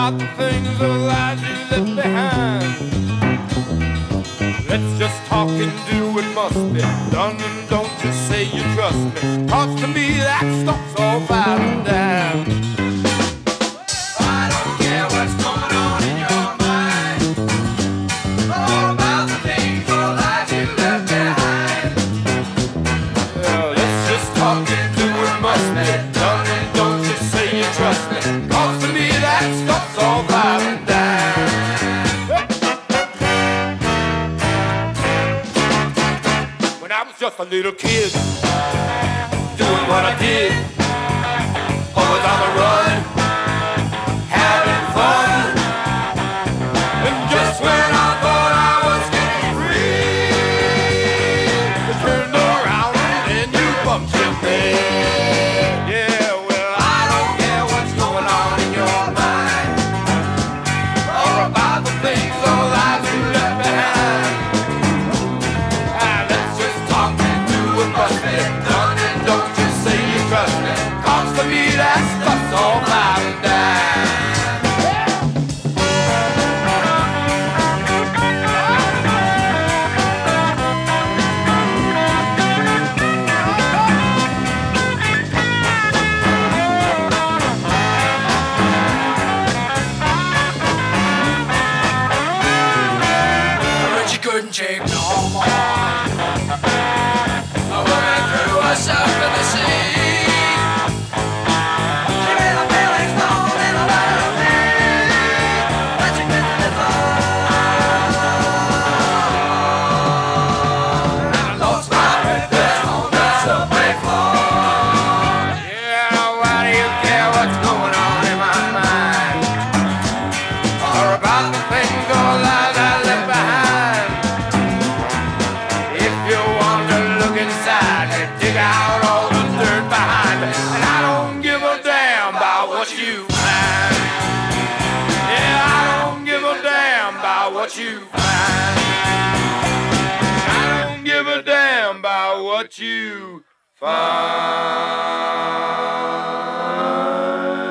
about the things of lies you left behind. Let's just talk and do what must be done, and don't just say you trust me, 'cause to me that stuff's all fine and dime. I don't care what's going on in your mind, all about the things or lies you left behind. Yeah, let's just talk and do what must be done, and don't just say you trust me, 'cause to me that stuff's all fine and dime. When I was just a little kid, doing what I did, always on the run, having fun. And just when I thought I was getting free, you turned around and then you bumped your head. Yeah, well, I don't care what's going on in your mind, or about the things or lies you left behind. Let's just talk and do what must be done, and don't just say you trust me, 'cause to me that stuff's all fine and dime. But she couldn't take no more. A woman threw herself in the sea. She made her feelings known in a letter to me, but she couldn't live and I lost my breath on that subway floor. Yeah, why do you care what's going on in my mind, or about the things or lies I left behind? If you want to look inside and dig out all the dirt behind me, and I don't give a damn about what you find. Yeah, I don't give a damn about what you find. I don't give a damn about what you find.